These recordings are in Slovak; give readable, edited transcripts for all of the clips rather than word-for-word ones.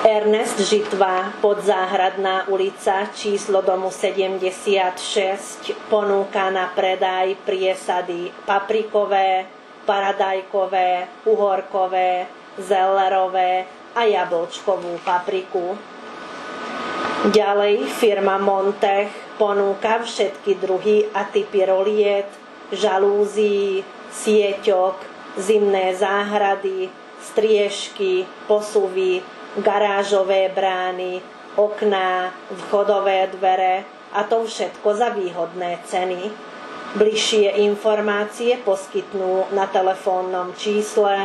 Ernest Žitva, Podzáhradná ulica, číslo domu 76, ponúka na predaj priesady paprikové, paradajkové, uhorkové, zellerové a jablčkovú papriku. Ďalej firma Montech ponúka všetky druhy a typy roliet, žalúzií, sieťok, zimné záhrady, striežky, posuvy, garážové brány, okná, vchodové dvere a to všetko za výhodné ceny. Bližšie informácie poskytnú na telefónnom čísle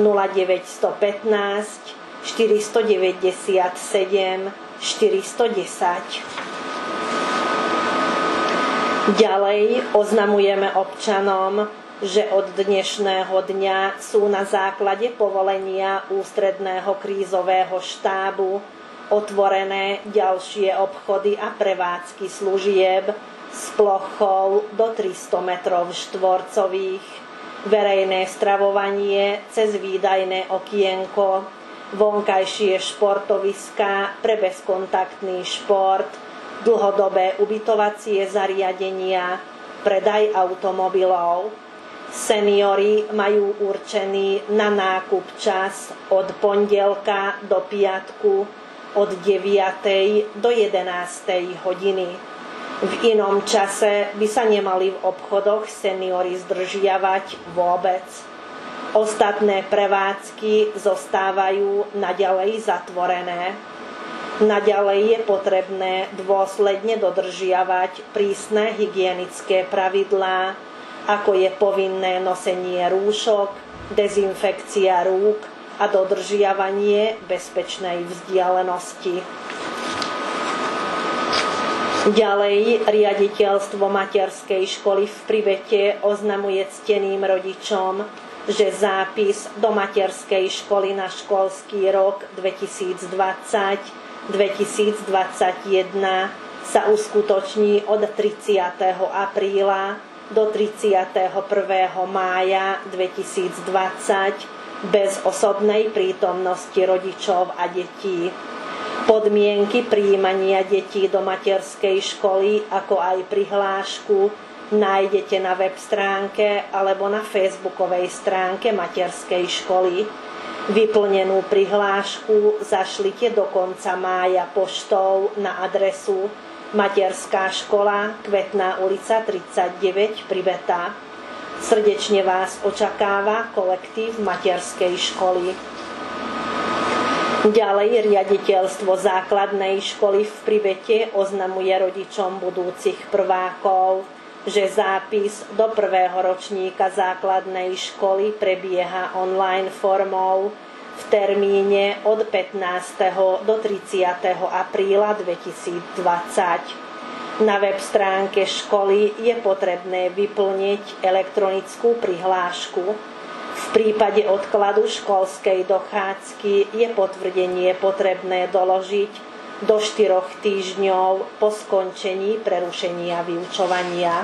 0915 497 410. Ďalej oznamujeme občanom, že od dnešného dňa sú na základe povolenia Ústredného krízového štábu otvorené ďalšie obchody a prevádzky služieb s plochou do 300 metrov štvorcových, verejné stravovanie cez výdajné okienko, vonkajšie športoviská pre bezkontaktný šport, dlhodobé ubytovacie zariadenia, predaj automobilov. Seniori majú určený na nákup čas od pondelka do piatku od 9. do 11. hodiny. V inom čase by sa nemali v obchodoch seniori zdržiavať vôbec. Ostatné prevádzky zostávajú naďalej zatvorené. Naďalej je potrebné dôsledne dodržiavať prísne hygienické pravidlá, ako je povinné nosenie rúšok, dezinfekcia rúk a dodržiavanie bezpečnej vzdialenosti. Ďalej, riaditeľstvo materskej školy v Pribete oznamuje cteným rodičom, že zápis do materskej školy na školský rok 2020-2021 sa uskutoční od 30. apríla do 31. mája 2020 bez osobnej prítomnosti rodičov a detí. Podmienky prijímania detí do materskej školy, ako aj prihlášku, nájdete na web stránke alebo na facebookovej stránke materskej školy. Vyplnenú prihlášku zašlite do konca mája poštou na adresu Materská škola, Kvetná ulica 39, Pribeta. Srdečne vás očakáva kolektív materskej školy. Ďalej riaditeľstvo základnej školy v Pribete oznamuje rodičom budúcich prvákov, že zápis do prvého ročníka základnej školy prebieha online formou v termíne od 15. do 30. apríla 2020. Na web stránke školy je potrebné vyplniť elektronickú prihlášku. V prípade odkladu školskej dochádzky je potvrdenie potrebné doložiť do 4 týždňov po skončení prerušenia vyučovania.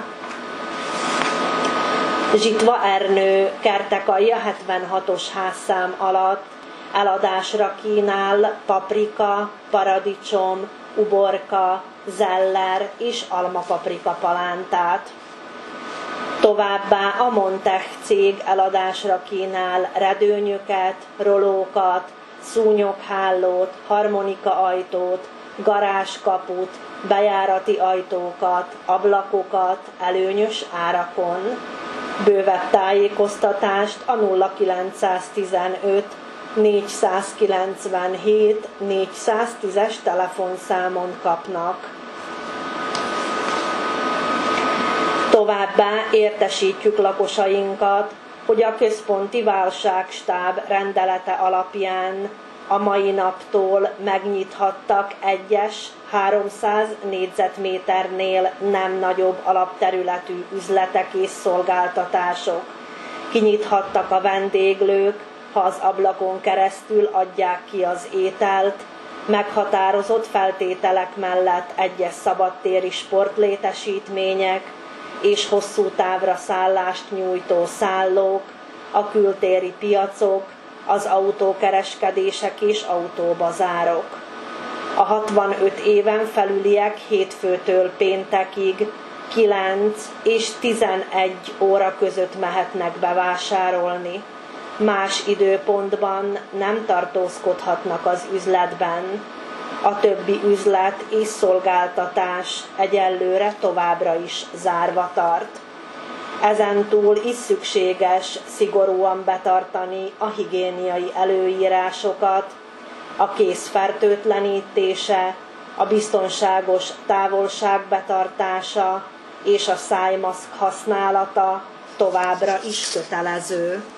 Zsitva Ernő Kertekalja 76-os házszám alatt eladásra kínál paprika, paradicsom, uborka, zeller és almapaprika palántát. Továbbá a Montech cég eladásra kínál redőnyöket, rolókat, szúnyoghálót, harmonikaajtót, garázskaput, bejárati ajtókat, ablakokat előnyös árakon. Bővebb tájékoztatást a 0915 497 410-es telefonszámon kapnak. Továbbá értesítjük lakosainkat, hogy a központi válságstáb rendelete alapján a mai naptól megnyithattak egyes 300 négyzetméternél nem nagyobb alapterületű üzletek és szolgáltatások. Kinyithattak a vendéglők, ha az ablakon keresztül adják ki az ételt, meghatározott feltételek mellett egyes szabadtéri sportlétesítmények és hosszú távra szállást nyújtó szállók, a kültéri piacok, az autókereskedések és autóbazárok. A 65 éven felüliek hétfőtől péntekig 9 és 11 óra között mehetnek bevásárolni. Más időpontban nem tartózkodhatnak az üzletben. A többi üzlet és szolgáltatás egyelőre továbbra is zárva tart. Ezentúl is szükséges szigorúan betartani a higiéniai előírásokat, a kéz fertőtlenítése, a biztonságos távolság betartása és a szájmaszk használata továbbra is kötelező.